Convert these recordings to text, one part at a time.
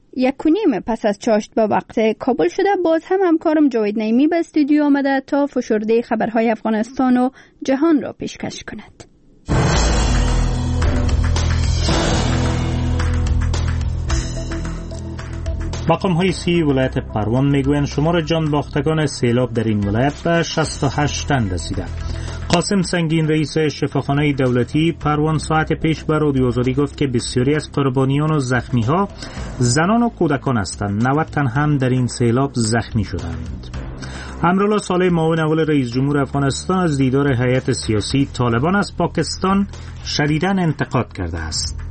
1:30 پس از چاشت به وقت کابل شده، باز هم همکارم جاوید نعیمی به استودیو آمده تا فشرده خبرهای افغانستان و جهان را پیشکش کند. مقام‌های 30 ولایت پروان میگویند شمار جان باختگان سیلاب در این ولایت به 68 تن رسیده. قاسم سنگین رئیس شفاخانه دولتی پروان ساعت پیش به رادیو آزادی گفت که بسیاری از قربانیان و زخمی‌ها زنان و کودکان هستند. 90 تن هم در این سیلاب زخمی شدند. امرالله صالح معاون اول رئیس جمهور افغانستان از دیدار هیئت سیاسی طالبان از پاکستان شدیداً انتقاد کرده است.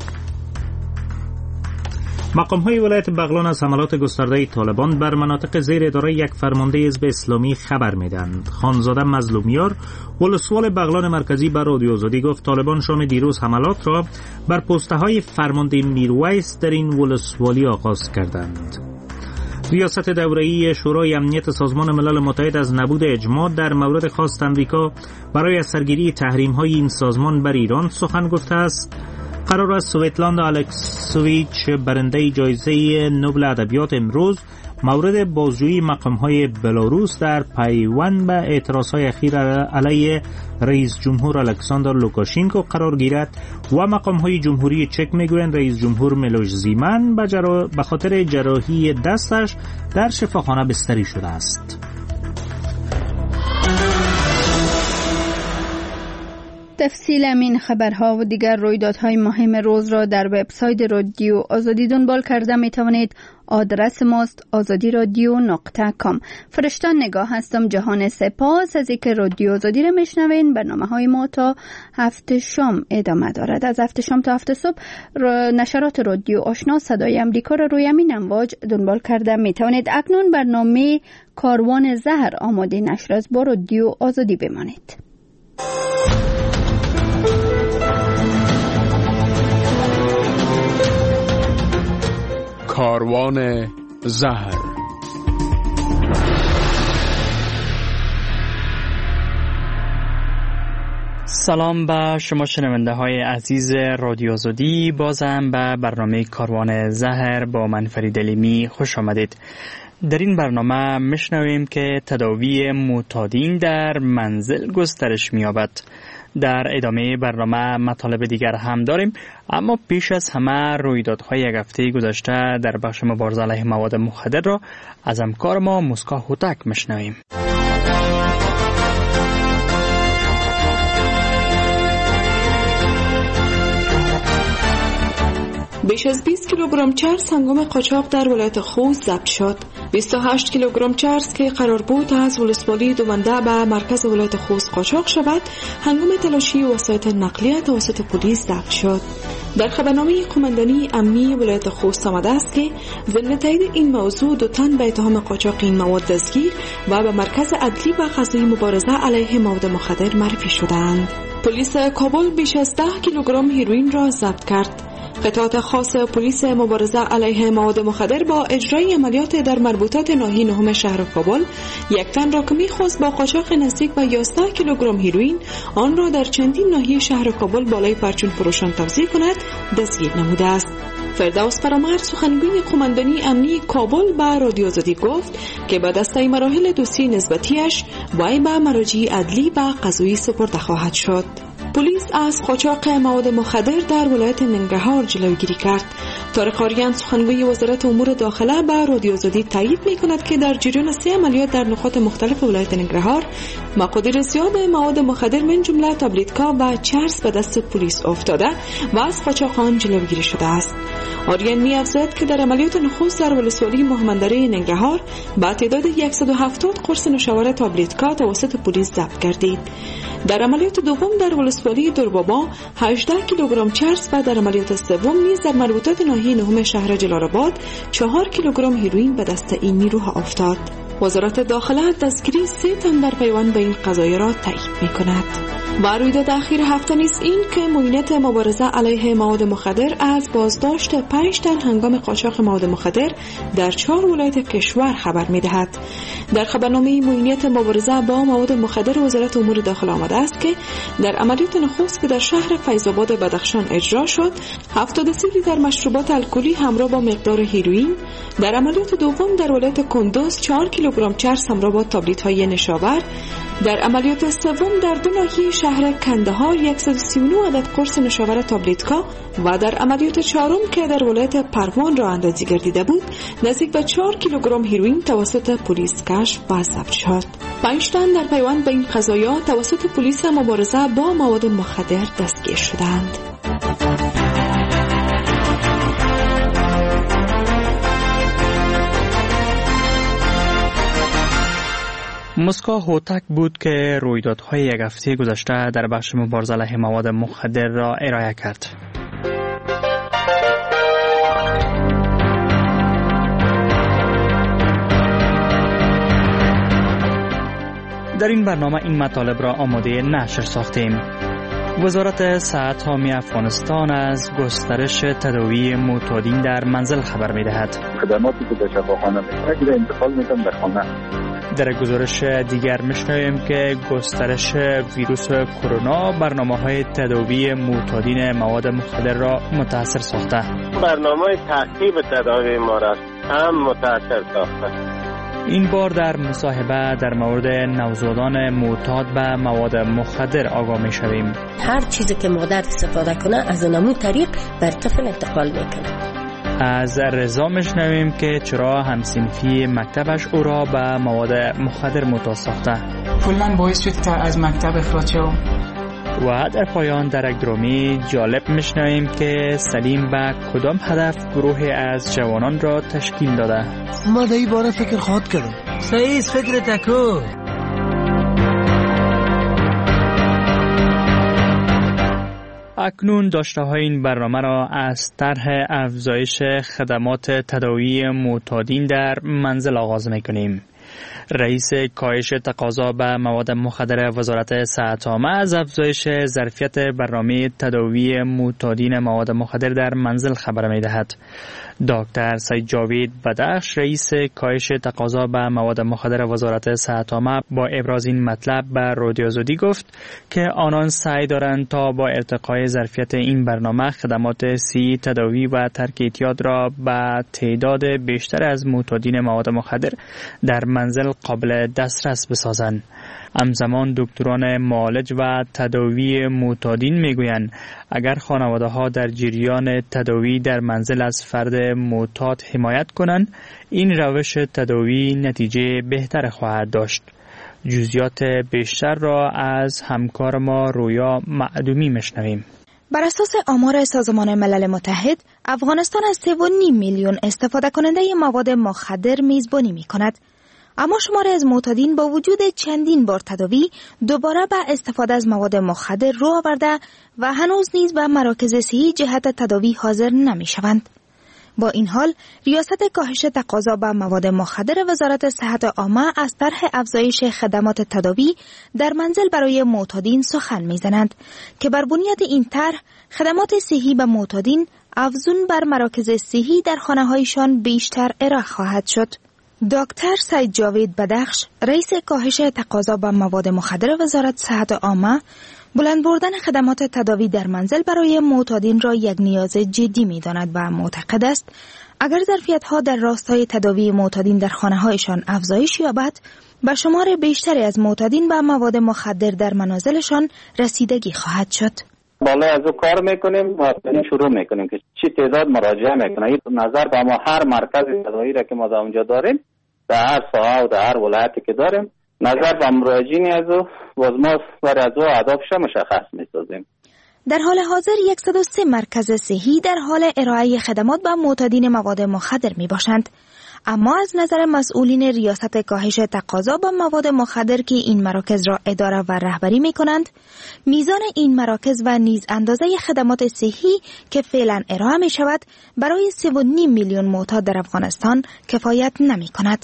مقام‌های ولایت بغلان از حملات گسترده طالبان بر مناطق زیر اداره یک فرمانده حزب اسلامی خبر میدهند. خانزاده مظلومیار ولسوال بغلان مرکزی بر رادیو آزادی گفت طالبان شام دیروز حملات را بر پست‌های فرمانده میرویس در این ولسوالی آغاز کردند. ریاست دوره‌ای شورای امنیت سازمان ملل متحد از نبود اجماع در مورد خواست امریکا برای از سرگیری تحریم‌های این سازمان بر ایران سخن گفته است. قرار است سویتلاندا الکسوویچ برنده جایزه نوبل ادبیات امروز مورد بازجویی مقام‌های بلاروس در پیوند به اعتراض‌های اخیر علیه رئیس جمهور الکساندر لوکاشنکو قرار گیرد و مقام‌های جمهوری چک میگویند رئیس جمهور میلوش زیمن به خاطر جراحی دستش در شفاخانه بستری شده است. تفصیل این خبرها و دیگر رویدادهای مهم روز را در وبسایت رادیو آزادی دنبال کرده می توانید. آدرس ماست azadiradio.com. فرشتان نگاه هستم. جهان سپاس از اینکه رادیو آزادی را میشنوین. برنامه‌های ما تا 7 شام ادامه دارد. از 7 شام تا 7 صبح نشرات رادیو آشنا صدای امریکا را روی همین امواج دنبال کرده می توانید. اکنون برنامه کاروان زهر آماده نشر است. با رادیو آزادی بمانید. کاروان زهر. سلام به شما شنونده های عزیز رادیو آزادی. بازم به برنامه کاروان زهر با من فرید علیمی خوش آمدید. در این برنامه میشنویم که تداوی معتادین در منزل گسترش می‌یابد. در ادامه برنامه مطالب دیگر هم داریم، اما پیش از همه رویدادهای یک هفته گذشته در بخش مبارزه علیه مواد مخدر را از همکار ما مسکا هوتک میشنویم. بیش از 20 کیلوگرم چرس هنگام قاچاق در ولایت خوست ضبط شد. 28 کیلوگرم چرس که قرار بود از ولسوالی دومنده به مرکز ولایت خوست قاچاق شود، هنگام تلاشی وسایط نقلیه توسط پلیس ضبط شد. در خبرنامه قماندانی امنی ولایت خوست آمده است که ضمن تایید این موضوع 2 تن به اتهام قاچاق این مواد دستگیر و به مرکز عدلی و قضایی مبارزه علیه مواد مخدر معرفی شدند. پلیس کابل بیش از 10 کیلوگرم هیروئین را ضبط کرد. قطعات خاص پلیس مبارزه علیه مواد مخدر با اجرای عملیات در مربوطات ناحیه نهم شهر کابل یک تن را که می‌خواست با قاچاق نزدیک به 11 کیلوگرم هیروئین آن را در چندین ناحیه شهر کابل بالای پرچون فروشان توزیع کند دستگیر نموده است. فردوس فرامرد سخنگوی قماندانی امنی کابل به رادیو آزادی گفت که به دسته مراحل دوسیه نسبتیش وی به مراجع عدلی و قضایی سپرده خواهد شد. پلیس از قاچاق مواد مخدر در ولایت ننگرهار جلوگیری کرد. طارق آریان سخنگوی وزارت امور داخله به رادیو آزادی تایید می‌کند که در جریان 3 عملیات در نقاط مختلف ولایت ننگرهار مقادیر زیاد مواد مخدر من جمله تابلیتکا و چرس به دست پلیس افتاده و از قاچاقان جلوگیری شده است. آریان می‌افزاید که در عملیات نخست در ولسوالی محمدره ننگرهار با تعداد 170 قرص نوشابه تابلیتکا توسط پلیس ضبط گردید. در عملیات دوم در ولسوالی دربابا 18 کیلوگرم چرس و در عملیات سوم نیز در مربوطات ناحیه نهم شهر جلال‌آباد 4 کیلوگرم هیروئین به دست این نیروها افتاد. وزارت داخله دستگیری 3 تن در پیوند به این قضایای را تایید می‌کند. و رویداد اخیر هفته نیز این که معینات مبارزه علیه مواد مخدر از بازداشت 5 تن هنگام قاچاق مواد مخدر در 4 ولایت کشور خبر می‌دهد. در خبرنامه معینات مبارزه با مواد مخدر وزارت امور داخله آمده است که در عملیات نخست که در شهر فیض‌آباد بدخشان اجرا شد 73 لیتر مشروبات الکلی همراه با مقدار هیروئین، در عملیات دوم در ولایت کندوز 4 کیلوگرم چرس همراه با تابلت‌های نشاور، در عملیات سوم در 2 ناحیه شهر کندهار 139 عدد قرص نشاور تابلتکا و در عملیات چهارم که در ولایت پروان راه اندازی گردیده بود نزدیک به 4 کیلوگرم هیروئین توسط پلیس کشف و ضبط شد. 5 تن در پیوند به این قضایا توسط پلیس مبارزه با مواد مخدر دستگیر شدند. مسکو هوتک بود که رویدادهای یک هفته گذشته در بخش مبارزه علیه مواد مخدر را ارائه کرد. در این برنامه این مطالب را آماده نشر ساختیم. وزارت صحت حامی افغانستان از گسترش تداوی معتادین در منزل خبر می‌دهد. خدماتی که به شفاخانه می‌رسد انتقال می‌کنند به خانه. در گزارش دیگر می‌شنویم که گسترش ویروس کرونا برنامه‌های تداوی معتادین مواد مخدر را متاثر ساخته. برنامه تعقیب تداوی ما را هم متاثر ساخته. این بار در مصاحبه در مورد نوزادان معتاد به مواد مخدر آگاه می‌شویم. هر چیزی که مادر استفاده کنه از همون طریق بر طفل انتقال میکنه. از رضا میشنویم که چرا همصنفی مکتبش او را به مواد مخدر معتاد ساخته. کلاً باعث شد که از مکتب اخراج شوم. و در پایان در یک درامی جالب میشنویم که سلیم به کدام هدف گروه از جوانان را تشکیل داده. ما در این باره فکر خواهد کردم. صحیح فکر تکو. اکنون داشته های این برنامه را از طرح افزایش خدمات تداوی معتادین در منزل آغاز میکنیم. رئیس کاهش تقاضا به مواد مخدر وزارت صحت عامه از افزایش ظرفیت برنامه تداوی معتادین مواد مخدر در منزل خبر می‌دهد. دکتر سید جاوید بدخش رئیس کاهش تقاضا به مواد مخدر وزارت صحت عامه با ابراز این مطلب به رادیو آزادی گفت که آنان سعی دارند تا با ارتقای ظرفیت این برنامه خدمات صحی تداوی و ترک اعتیاد را به تعداد بیشتر از معتادین مواد مخدر در منزل قابل دسترس بسازند. همزمان دکتران معالج و تداوی معتادین میگویند اگر خانواده‌ها در جریان تداوی در منزل از فرد معتاد حمایت کنند این روش تداوی نتیجه بهتر خواهد داشت. جزئیات بیشتر را از همکار ما رویا معدومی میشنویم. بر اساس آمار سازمان ملل متحد، افغانستان از 3.5 میلیون استفاده کننده مواد مخدر میزبانی می‌کند. اما شماری از معتادین با وجود چندین بار تداوی دوباره به استفاده از مواد مخدر رو آورده و هنوز نیز به مراکز صحی جهت تداوی حاضر نمی‌شوند. با این حال، ریاست کاهش تقاضا به مواد مخدر وزارت صحت عامه از طرح افزایش خدمات تداوی در منزل برای معتادین سخن می‌زنند که بر بنیاد این طرح خدمات صحی به معتادین افزون بر مراکز صحی در خانه‌هایشان بیشتر ارائه خواهد شد. دکتر سید جاوید بدخش رئیس کاهش تقاضا به مواد مخدر وزارت صحت عامه بلند بردن خدمات تداوی در منزل برای معتادین را یک نیاز جدی می‌داند و معتقد است اگر ظرفیت‌ها در راستای تداوی معتادین در خانه‌هایشان افزایش یابد به شمار بیشتری از معتادین به مواد مخدر در منازلشان رسیدگی خواهد شد. بالا از او کار میکنیم و شروع میکنیم که چی تعداد مراجعه میکنه. این نظر به ما هر مرکز تداوی را که ما در اونجا داریم در هر ساحه و در هر ولایتی که داریم نظر به مراجعین از او باز ما برای از او اهدافش مشخص میسازیم. در حال حاضر 103 مرکز صحی در حال ارائه خدمات به معتادین مواد مخدر می باشند. اما از نظر مسئولین ریاست کاهش تقاضا به مواد مخدر که این مراکز را اداره و رهبری می کنند، میزان این مراکز و نیز اندازه خدمات صحی که فعلا ارائه می شود برای 3.5 میلیون معتاد در افغانستان کفایت نمی کند.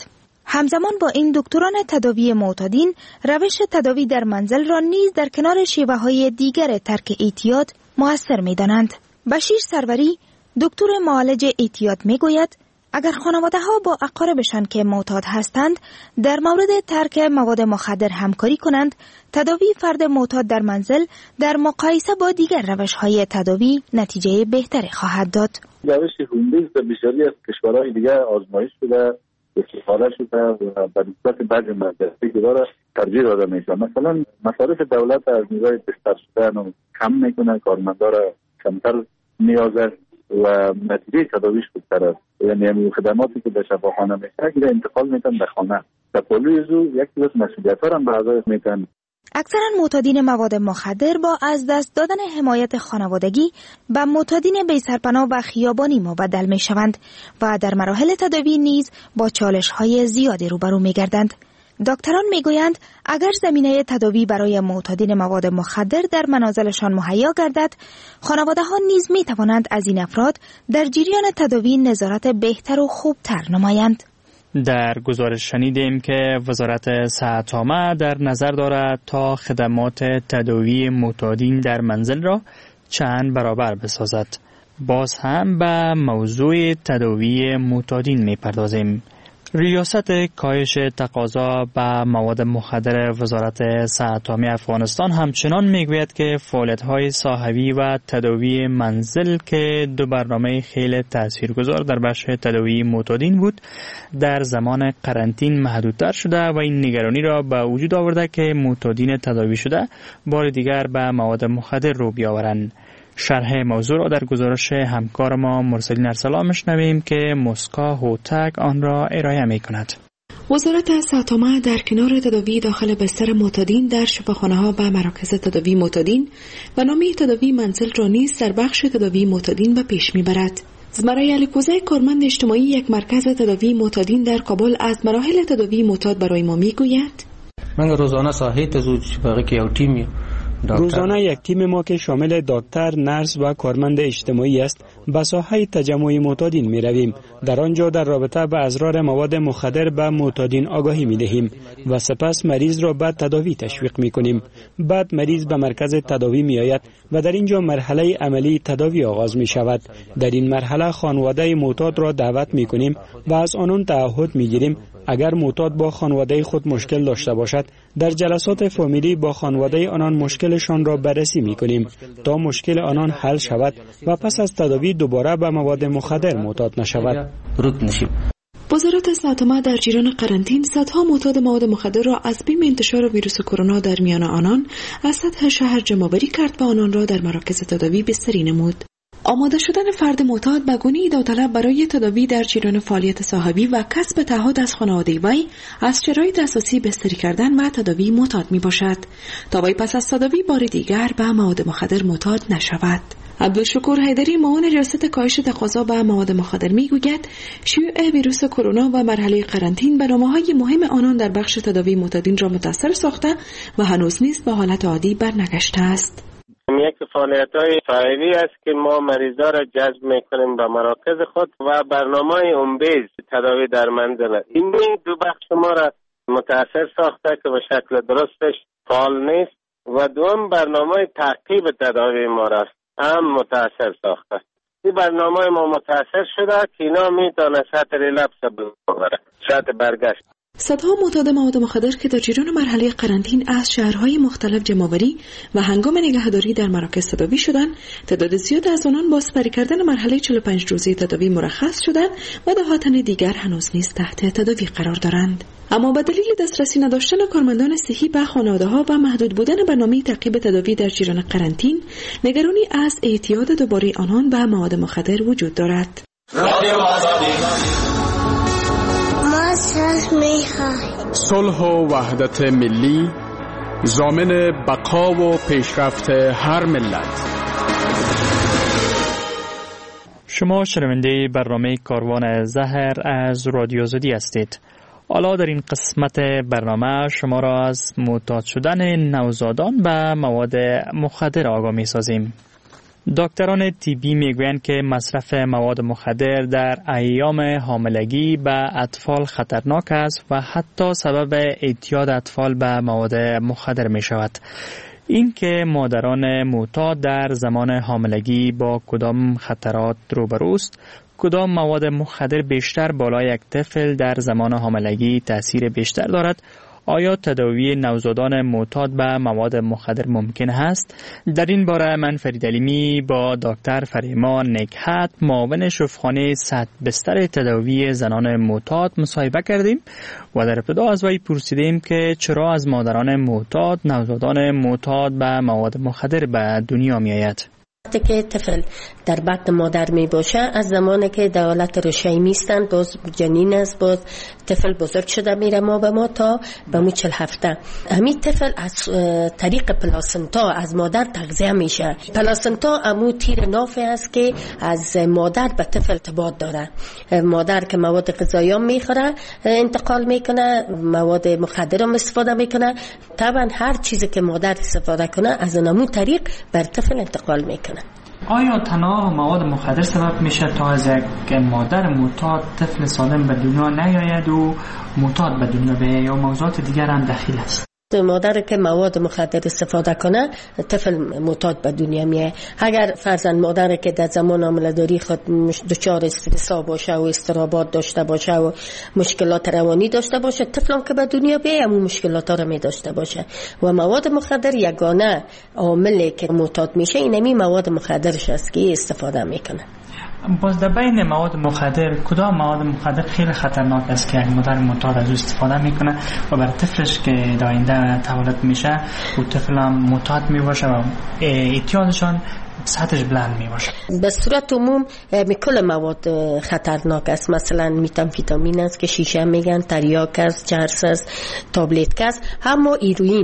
همزمان با این دکتران تداوی معتادین روش تداوی در منزل را نیز در کنار شیوه‌های دیگر ترک اعتیاد مؤثر می‌دانند. بشیر سروری دکتر معالج اعتیاد می‌گوید اگر خانواده‌ها با اقاربشان که معتاد هستند در مورد ترک مواد مخدر همکاری کنند، تداوی فرد معتاد در منزل در مقایسه با دیگر روش‌های تداوی نتیجه بهتری خواهد داد. روش هومبیز در بسیاری از کشورهای دیگر آزمایش شده، استفاده شده و به نسبت بعضی مدرسه که داره ترجیح داده میشه. مثلا مصارف دولت از نگاه بستر شدن کم میکنه، کارمندا را کمتر نیازه و نتیجه تداویش خوبتر است. یعنی همین خدماتی که به شفاخانه میشه که انتقال میتن به خانه. در پلوی زو یک کلاس مسئولیت‌ها هم به اعضای میتن. اکثرا معتادین مواد مخدر با از دست دادن حمایت خانوادگی به معتادین بی سرپناه و خیابانی مبدل می شوند و در مراحل تداوی نیز با چالش‌های زیادی روبرو می گردند. دکتران می گویند اگر زمینه تداوی برای معتادین مواد مخدر در منازلشان مهیا گردد، خانواده‌ها نیز می توانند از این افراد در جریان تداوی نظارت بهتر و خوبتر نمایند. در گزارش شنیدیم که وزارت صحت عامه در نظر دارد تا خدمات تداوی معتادین در منزل را چند برابر بسازد. باز هم به موضوع تداوی معتادین می‌پردازیم. ریاست کاهش تقاضا به مواد مخدر وزارت صحت عامه افغانستان همچنان میگوید که فعالیت‌های صاحبی و تداوی منزل که دو برنامه خیلی تاثیرگذار در بخش تداوی معتادین بود در زمان قرنطین محدودتر شده و این نگرانی را به وجود آورده که معتادین تداوی شده بار دیگر به مواد مخدر رو بیاورند. شرح موضوع را در گزارش همکار ما مرسلین ارسلان میشنویم که مسکا هوتک آن را ارائه می کند. وزارت صحت عامه در کنار تداوی داخل بستر معتادین در شفاخانه‌ها و مراکز تداوی معتادین برنامه تداوی منزل را نیز در بخش تداوی معتادین به پیش میبرد. زمرای علیکوزه کارمند اجتماعی یک مرکز تداوی معتادین در کابل از مراحل تداوی معتاد برای ما میگوید. من روزانه ساحه تزوج باقی که یو تیم روزانه یک تیم ما که شامل دکتر، نرس و کارمند اجتماعی است به ساحه تجمع معتادین می رویم. در آنجا در رابطه با اضرار مواد مخدر به معتادین آگاهی می دهیم و سپس مریض را به تداوی تشویق می کنیم. بعد مریض به مرکز تداوی می آید و در اینجا مرحله عملی تداوی آغاز می شود. در این مرحله خانواده معتاد را دعوت می کنیم و از آنان تعهد می گیریم اگر معتاد با خانواده خود مشکل داشته باشد در جلسات فامیلی با خانواده آنان مشکلشان را بررسی می‌کنیم تا مشکل آنان حل شود و پس از تداوی دوباره به مواد مخدر معتاد نشود. وزارت صحت عامه در جریان قرنطین صدها معتاد مواد مخدر را از بیم انتشار ویروس کرونا در میان آنان از سطح شهر جمع‌آوری کرد و آنان را در مراکز تداوی بستری نمود. آماده شدن فرد معتاد به گونه‌ای داوطلب برای تداوی در جریان فعالیت صاحبی و کسب تعهد از خانواده وی از شرایط اساسی بستری کردن و تداوی معتاد می باشد تا وی پس از تداوی بار دیگر به مواد مخدر معتاد نشود. عبدالشکور حیدری معاون ریاست کاهش تقاضا به مواد مخدر میگوید شیوع ویروس کرونا و مرحله قرنطین برنامه‌های مهم آنان در بخش تداوی معتادین را متاثر ساخته و هنوز نیز به حالت عادی برنگشته است. یک فعالیت‌های صاحبی است که ما مریضا را جذب می‌کنیم به مراکز خود و برنامه‌های هومبیز تداوی در منزل. این دو بخش ما را متاثر ساخته که به شکل درستش فعال نیست و دوم برنامه تعقیب تداوی ما را هم متاثر ساخته. این برنامه ما متاثر شده که اینا میتونه سطح ریلپس ببره، سطح برگشت. صدها معتاد مواد مخدر که در جریان مرحله قرنطین از شهرهای مختلف جمع‌آوری و هنگام نگهداری در مراکز تداوی شدند، تعداد زیاد از آنان با سپری کردن مرحله 45 روزه تداوی مرخص شدند و ده‌ها تن دیگر هنوز نیز تحت تداوی قرار دارند. اما به دلیل دسترسی نداشتن کارمندان صحی به خانواده‌ها و محدود بودن برنامه تعقیب تداوی در جریان قرنطین، نگرانی از اعتیاد دوباره آنان به مواد مخدر وجود دارد. صلح و وحدت ملی ضامن بقا و پیشرفت هر ملت. شما شنونده برنامه کاروان زهر از رادیو آزادی هستید. حالا در این قسمت برنامه شما را از معتاد شدن نوزادان به مواد مخدر آگاه می سازیم. دکتران طبی میگویند که مصرف مواد مخدر در ایام حاملگی به اطفال خطرناک است و حتی سبب اعتیاد اطفال به مواد مخدر می شود. این که مادران معتاد در زمان حاملگی با کدام خطرات روبروست، کدام مواد مخدر بیشتر بالای یک طفل در زمان حاملگی تأثیر بیشتر دارد، آیا تداوی نوزادان معتاد به مواد مخدر ممکن است؟ در این باره من فرید علیمی با دکتر فریما نکهت معاون شفاخانه صد بستر تداوی زنان معتاد مصاحبه کردیم و در ابتدا از وی پرسیدیم که چرا از مادران معتاد نوزادان معتاد به مواد مخدر به دنیا می آید. وقتی که طفل در بطن مادر می باشه، از زمانی که در حالت رشحی میستن، باز جنین است، باز طفل بزرگ شده میره ما به ما تا به مو 40 هفته. همین طفل از طریق پلاسنتا از مادر تغذیه میشه. پلاسنتا امو تیر نافی است که از مادر به طفل ارتباط داره. مادر که مواد غذایی میخوره انتقال میکنه، مواد مخدر هم استفاده میکنه. طبعا هر چیزی که مادر استفاده کنه از همون طریق بر طفل انتقال میکنه. آیا تنها مواد مخدر سبب میشه تا از یک مادر معتاد طفل سالم به دنیا نیاید و معتاد به دنیا بیاید یا موضوعات دیگر هم دخیل است؟ مادر که مواد مخدر استفاده کنه طفل معتاد به دنیا میاد. اگر فرزند مادر که در زمان حامله‌داری خود دچار استرس باشه و اضطرابات داشته باشه و مشکلات روانی داشته باشه، طفلم که به دنیا بیاد همون مشکلات ها رو می داشته باشه. و مواد مخدر یگانه عاملی که معتاد میشه اینمی مواد مخدرش است که استفاده میکنه. باز در بین مواد مخدر کدام مواد مخدر خیلی خطرناک است که یک مادر معتاد از او استفاده میکنه و بر طفلش که در آینده تولد میشه و طفل هم معتاد میباشه و اعتیادشان سطحش بلند میباشه؟ به صورت عموم کل مواد خطرناک است. مثلا میتامفیتامین است که شیشه میگن، تریاک است، چرس است، تابلت است. اما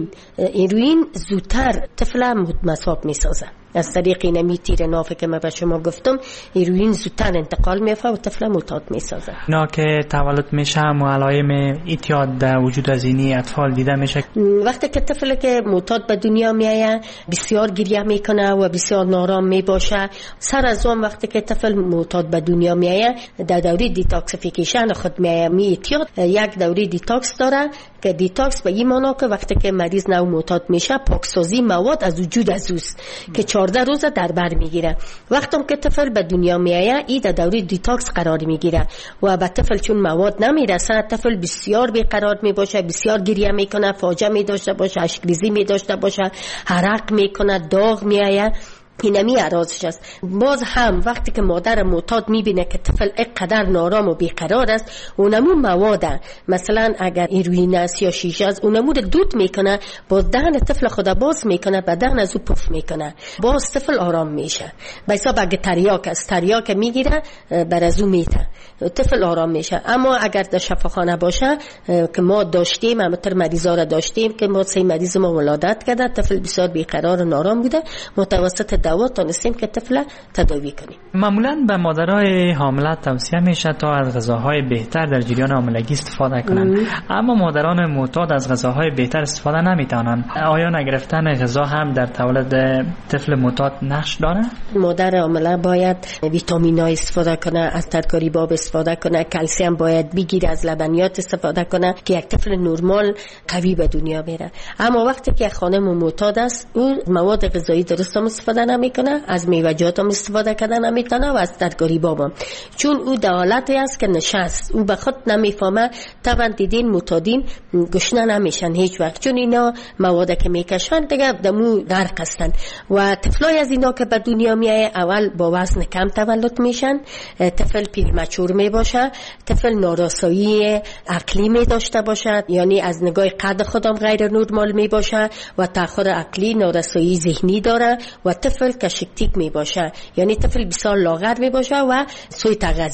ایروئین زودتر طفل مصاب میسازه. از طریق اینمی تیر نافه که من به شما گفتم، ایروئین زودتر انتقال میفته و طفل معتاد میسازه. اینا که تولد میشه و علائم اعتیاد در وجود از اینی اطفال دیده میشه. وقتی که طفل که معتاد به دنیا میایه بسیار گریه میکنه و بسیار نارام میباشه. سر از اون وقتی که طفل معتاد به دنیا میایه در دوره دیتاکسیفیکیشن خود میایه. اعتیاد یک دوره دیتاکس داره که دیتاکس به این معنی که وقتی که مریض نو معتاد میشه پاکسازی مواد از وجود از اوست که 14 روز در بر میگیره. وقتی که طفل به دنیا میایه این در دوره دیتاکس قرار میگیره و به طفل چون مواد نمیرسه طفل بسیار بیقرار میباشه، بسیار گریه میکنه، فاجعه میداشته باشه، اشکریزی میداشته باشه، عرق میکنه، داغ میایه. اینمی عراضش است. باز هم وقتی که مادر معتاد میبینه که طفل اینقدر نارام و بیقرار است، اونمو مواد مثلا اگر ایروئین است یا شیشه است اونمو رو دود میکنه، باز دهن طفل خود باز میکنه، بدن از او پف میکنه، باز طفل آرام میشه. به حساب اگه تریاک است، تریاک میگیره بر از او میته، طفل آرام میشه. اما اگر در شفاخانه باشه که ما داشتیم، همتر مریضا را داشتیم که ما 3 مریض ما ولادت کرده، طفل بسیار بیقرار و نارام بوده، متوسط دوا تونستیم که طفل تداوی کنیم. معمولا به مادرای حامله توصیه میشه تا از غذاهای بهتر در جریان حاملگی استفاده کنند. اما مادران معتاد از غذاهای بهتر استفاده نمیتونن. آیا نگرفتن غذا هم در تولد طفل معتاد نقش داره؟ مادر حامله باید ویتامین‌ها استفاده کنه، از ترکاری باب استفاده کنه، کلسیم باید بگیره، از لبنیات استفاده کنه که یک طفل نرمال قوی به دنیا بیاره. اما وقتی که خانم معتاد است، او مواد غذایی درست استفاده نمیکنه، از میوه‌جات هم استفاده کردن نمیتونه و از ترکاری باب هم. چون او در حالتی است که نشست، او به خود نمیفهمه. طبعا دیدین معتادین گشنه نمیشن هیچ وقت، چون اینا مواد که میکشن دیگه دمو غرق هستن. و طفلای از اینا که به دنیا میایه اول با وزن کم تولد میشن، طفل پریمچور میباشه، طفل نارسایی عقلی میداشته باشه، یعنی از نگاه قد خودم غیر نرمال میباشه و تأخر عقلی، نارسایی ذهنی داره و طفل کشکتیک میباشه، یعنی طفل بسیار لاغر میباشه و سوی تغذیه است.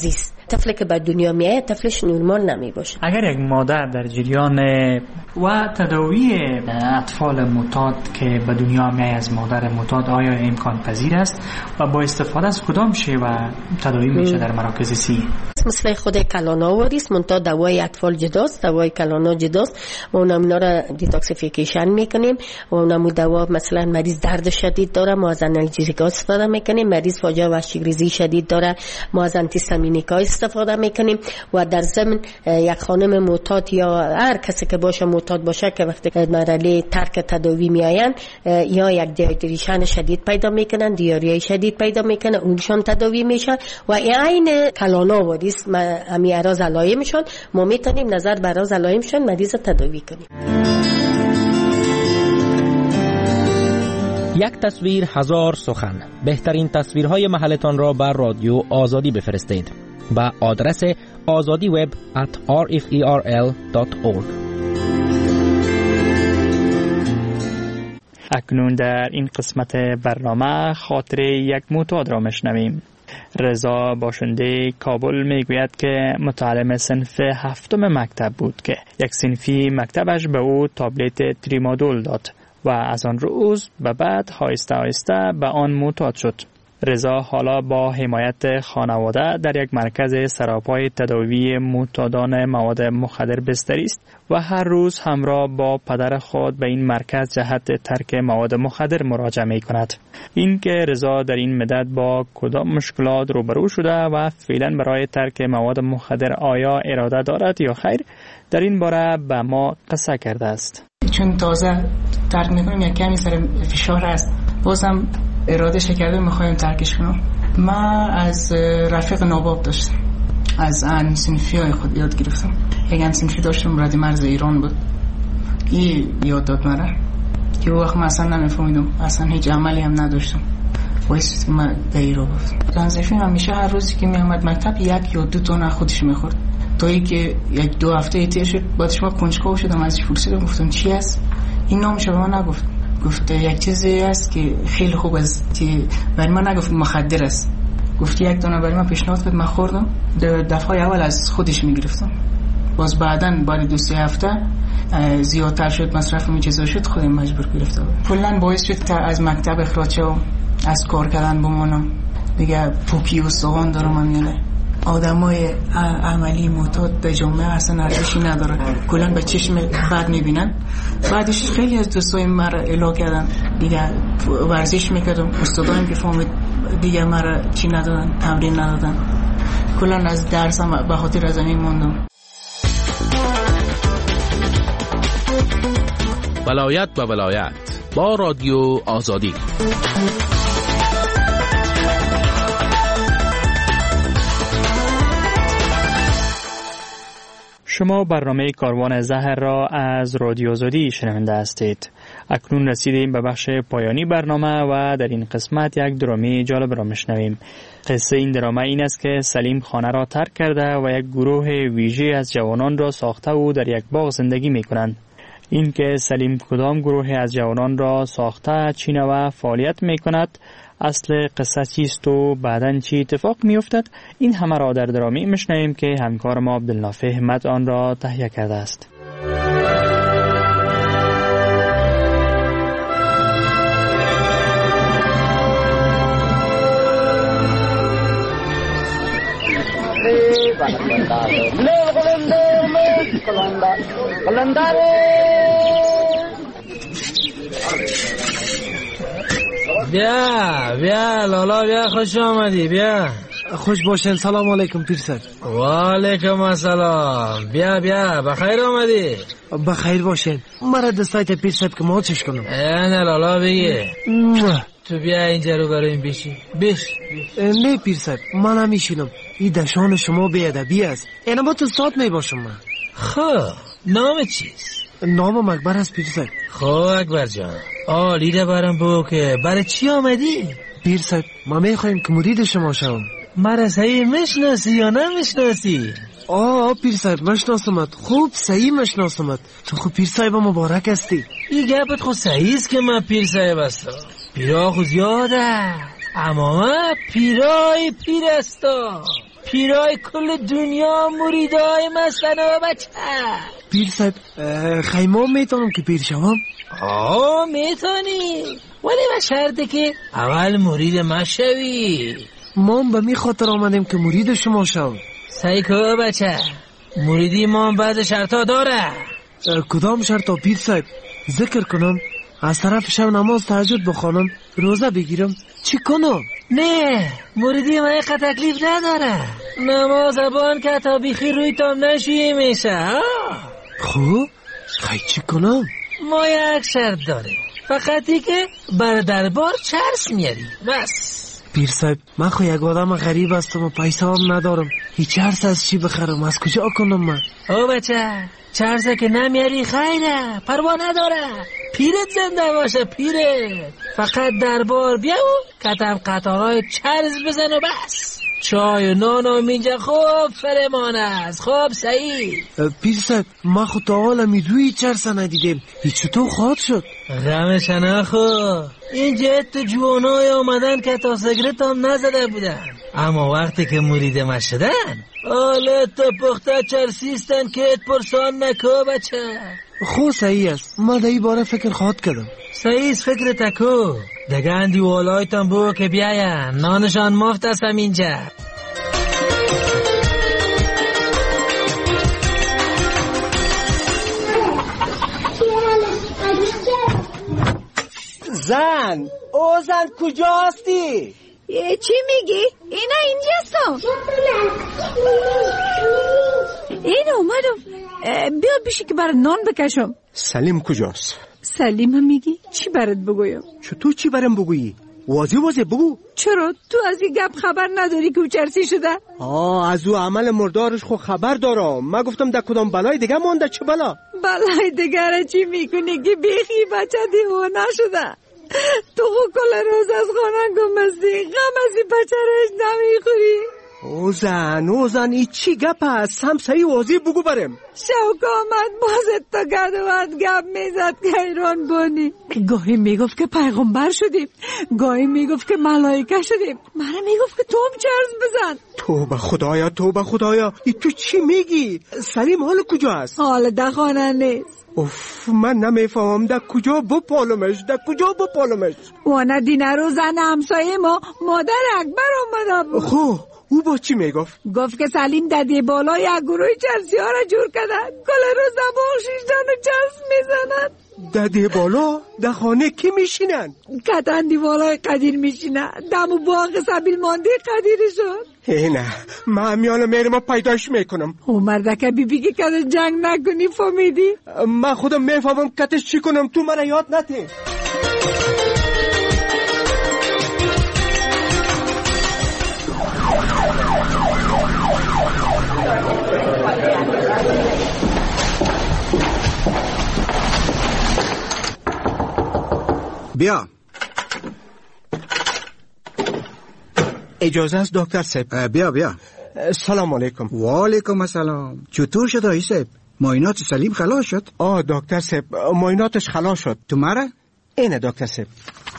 طفلی که به دنیا میاد طفلش نورمال نمی باشه. اگر یک مادر در جریان و تداوی اطفال معتاد که به دنیا میاد از مادر معتاد آیا امکان پذیر است و با استفاده از کدام شیوه تداوی میشه در مراکز سی؟ مثل خود کلانا واریست، منتها دوای اطفال جداست، دوای کلانا جداست. ما اونا را دیتاکسیفیکیشن میکنیم و اونم دوا مثلا مریض درد شدید داره ما از آنالژیکا استفاده میکنیم، مریض فاجعه وحشیگریزی شدید داره ما از آنتیهیستامینیکا استفاده میکنیم و در ضمن یک خانم معتاد یا هر کسی که باشه معتاد باشه که وقتی مرحله ترک تداوی میاین یا یک دیهایدریشن شدید پیدا میکنن، دیاری شدید پیدا میکنه، اونشون تداوی میشه و عین کلانا واریست همین اعراض علائمشون ما میتونیم نظر بر اعراض علائمشون مریض تداوی کنیم. یک تصویر هزار سخن. بهترین تصویرهای محلتان را بر رادیو آزادی بفرستید با آدرس azadiweb@rferl.org. اکنون در این قسمت برنامه خاطر یک معتاد را میشنویم. رضا باشنده کابل میگوید که متعلم صنف هفتم مکتب بود که یک صنفی مکتبش به او تابلت تریمادول داد و از آن روز به بعد آهسته آهسته به آن معتاد شد. رضا حالا با حمایت خانواده در یک مرکز سراپای تداوی معتادان مواد مخدر بستری است و هر روز همراه با پدر خود به این مرکز جهت ترک مواد مخدر مراجعه می کند. این که رضا در این مدت با کدام مشکلات روبرو شده و فعلا برای ترک مواد مخدر آیا اراده دارد یا خیر، در این باره به ما قصه کرده است. چون تازه ترک میکنیم یک کمی سر فشار هست، بازم اراده شکرده میخوایم ترکش کنم. من از رفیق ناباب داشتم، از ان صنفی های خود یاد گرفتم. یک ان صنفی داشتم رد مرز ایران بود، این یاد داد مرا که وقت من اصلا نمیفهمیدم، اصلا هیچ عملی هم نداشتم. واسه من به ایران بود. ان صنفی همیشه هر روزی که میامد مکتب یک یا دو تا خودش میخورد تا اینکه یک دو هفته تیر شد. بعدش من کنجکاو شدم، ازش پرسیدم گفتم چی است این؟ نامش به من نگفت. گفت یک چیزی است که خیلی خوب است، برای من نگفت مخدر است. گفت یک دانه برای من پیشنهاد کرد، من خوردم. دفعه اول از خودش میگرفتم، باز بعداً بعد 2-3 هفته زیادتر شد، مصرف این چیزا شد، خودم مجبور گرفتم. کلاً باعث شد تا از مکتب اخراج شدم، از کار کردن بمانم. دیگه پوکی و سوغان دارم من. آدمای عملی معتاد به جامعه اصلا ارزشی نداره، کلا به چشم بد میبینن. بعدش خیلی از دوستای مرا الا کردن، دیگه ورزش میکردم، استادایم که فهمید دیگه مرا چی ندادن، تمرین ندادن. کلا از درسم به خاطر از این موندم. ولایت و ولایت با رادیو آزادی. شما برنامه کاروان زهر را از رادیو آزادی شنونده هستید. اکنون رسیدیم به بخش پایانی برنامه و در این قسمت یک درامی جالب را میشنویم. قصه این درامه این است که سلیم خانه را ترک کرده و یک گروه ویژه از جوانان را ساخته و در یک باغ زندگی می کنند. این که سلیم کدام گروه از جوانان را ساخته چی نوع فعالیت می کند، اصل قصه چیست و بعداً چی اتفاق می افتد، این همه را در درامی میشنویم که همکار ما عبدالنافع همت آن را تهیه کرده است. بیا لالا، بیا خوش آمدی. بیا خوش باشین. سلام علیکم پیرسر. و علیکم السلام. بیا بخیر آمدی. بخیر باشین. مرا دستایت پیرسر که ما چش کنم. نه لالا بگی تو بیا اینجا رو برای بیشی. بیش نه پیرسر، من همیشونم. این دشان شما بیادبی است. اینا با تو ساعت می باشم من. خب نام چیست؟ نامم اکبر است پیرسر. خب اکبر جان، عالی ده برم بگو که برای چی آمدی؟ پیرسر ما میخوایم که مرید شما شوم. مرا صحیح میشناسی یا نمیشناسی؟ پیرسر مشناسمت، خوب صحیح مشناسمت. تو خوب پیرسر با مبارک هستی. این گپت خود صحیح است که من پیرسر بستم. پیرا خود زیاده، اما من پیرای پیرستا. پیرای کل دنیا مریدای مستن بچه. پیر صاحب خیمه میتونم که پیر شوم؟ میتونی، ولی به شرطی که اول مرید ما شوی. ما به می خاطر آمدیم که مرید شما شو. سعی که بچه، مریدی ما بعد شرطا داره. کدام شرطا پیر صاحب؟ ذکر کنم، از طرف شب نماز تهجد بخوانم، روزه بگیرم، چی کنم؟ نه، مریدی ما یک تکلیف نداره. نماز بان که تا بیخی روی تام نشویی میشه. خوب خیلی چی کنم؟ ما یک شرط داریم، فقطی که بر دربار چرس میاری بس. پیر صاحب من خو یک آدم غریب هستم و پیسه هم ندارم، هیچ چرس از چی بخرم؟ از کجا کنم من؟ بچه چرسه که نمیاری خیره، پروا نداره. پیرت زنده باشه پیرت. فقط دربار بیا و کتم قطارای چرس بزن و بس. چای و نان و اینجا خوب فرمان است. خوب سعید. پیر صاحب ما خود تا حالا روی چرس ندیدیم، هیچ تو خواهد شد؟ غمش نخو، اینجا تو جوانای آمدن که تا سگرت هم نزده بودن، اما وقتی که مرید ما شدن حالا تا پخته چرسیستن که ات پرسان نکو بچه. خو صحیح است، ما در این باره فکر خواهد کردم. صحیح است فکر تکو. دگه اندی والایتان بو که بیاین، نانشان مفت هستم اینجا. زن کجاستی؟ چی میگی؟ اینا اینجاست. این اومدم، بیا بیشی که برای نان بکشم. سلیم کجاست؟ سلیم هم میگی؟ چی برات بگویم؟ چطور چی برام بگویی؟ واضح بگو. چرا؟ تو از این گپ خبر نداری که او چرسی شده؟ از او عمل مردارش خو خبر دارم. من گفتم در کدام بلای دیگه مونده. چه بلا؟ بلای دیگه را چی میکنی که بیخی بچه دیوانه شده؟ تو خو کل روز از خانه گمستی، غم از این بچه رش نمیخوری. اوزن ای چی گپ هست؟ هم صحیح واضح بگو برم. شوق آمد بازت تا گدوات گپ میزد که ایران بانی. گاهی میگفت که پیغمبر شدیم، گاهی میگفت که ملائکه شدیم، منم میگفت که تو هم چرس بزن. توبه خدایا ای تو چی میگی؟ سلیم حال کجا هست؟ حال در خانه نیست. من نمیفهمم در کجا بپالمش. وانا دینه رو زن همسایه ما مادر اکبر آمده بود. او با چی میگفت؟ گفت که سلیم ددی بالا یک گروه چرسی ها را جور کردن، کل روز زباق شیشتن و چرس میزنن. ددی بالا در خانه کی میشینن؟ کتن دیوالای قدیر میشینن، دم و باغ سبیل مانده قدیرشون. نه من همیانا میرم پیداش میکنم. او مردکه بیبی که کتش جنگ نکنی فهمیدی؟ من خودم میفهمم کتش چی کنم، تو مرا یاد نده. بیا. اجازه است دکتر صاحب؟ بیا. سلام علیکم. و علیکم السلام. چطور شد آقای صاحب؟ معاینات سلیم خلاص شد؟ دکتر صاحب معایناتش خلاص شد. تو مرا؟ اینه دکتر صاحب.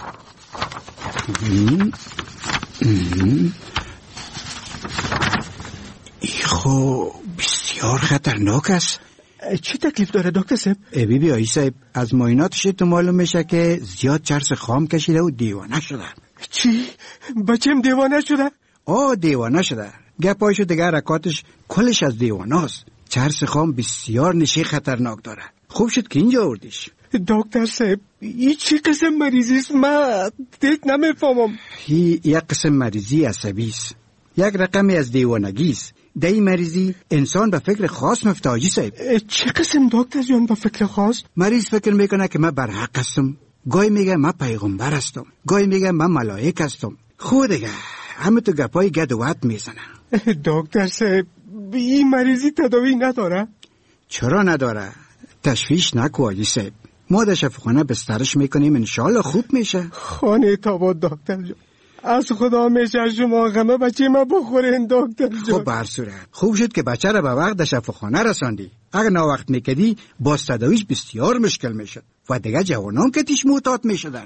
خو بسیار خطرناک است. چی تکلیف داره دکتر صاحب؟ بی آقای صاحب از معایناتش تو معلوم میشه که زیاد چرس خام کشیده و دیوانه شده. چی؟ بچم دیوانه شده؟ دیوانه شده. گپایشو دیگه حرکاتش کلش از دیوانه است. چرس خام بسیار نشه خطرناک داره. خوب شد که اینجا آوردیش. دکتر صاحب این چی قسم مریضی است؟ من دیگه نمیفهمم. یک قسم مریضی عصبی است، یک رقمی از دیوانگی است. در این مریضی انسان به فکر خاص مفتاجی صاحب. چه قسم دکتر جان به فکر خاص؟ مریض فکر میکنه که من برحق هستم، گاهی میگه من پیغمبر هستم، گاهی میگه من ملائک هستم. خود دیگه همه تو گپای گد و وط میزنه. دکتر صاحب این مریضی تداوی نداره؟ چرا نداره؟ تشویش نکو آجی صاحب، ما در شفاخانه بسترش میکنیم، انشالله خوب میشه. خانه تاباد دکتر جان، از خدا میشه شما غمه بچه ما بخورین دکتر جان. خب برصورت خوب شد که بچه را به وقت در شفاخانه رساندی. اگر ناوقت میکدی باز تداویش بسیار مشکل میشد و دیگه جوانان که تیش معتاد میشدن.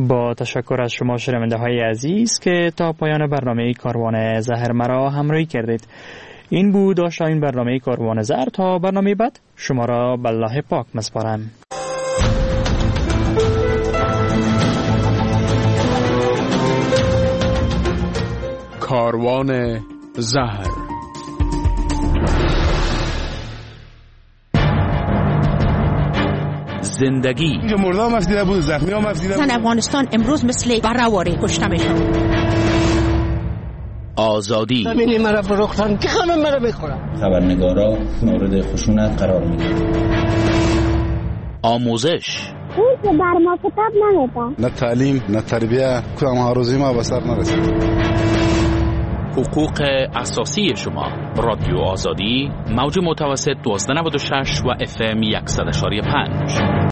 با تشکر از شما شنونده های عزیز که تا پایان برنامه کاروان زهر مرا همراهی کردید. این بود آشنای برنامه کاروان زهر. تا برنامه بعد شما را به الله پاک مسپارم. کاروان زهر. زندگی مرده هم افدیده بود، زخمی هم افدیده بود. افغانستان امروز مثل برآوری کشته میشون. آزادی زمینی مرا فروختن که همه مرا بخورن. خبرنگارا مورد خشونت قرار میگیرن. آموزش اون که بر ما کتاب نمیدن. نه تعلیم نه تربیه، کدام هاروزی ما به سر نرسید. حقوق اساسی شما. رادیو آزادی، موج متوسط 1296 و FM 100.5.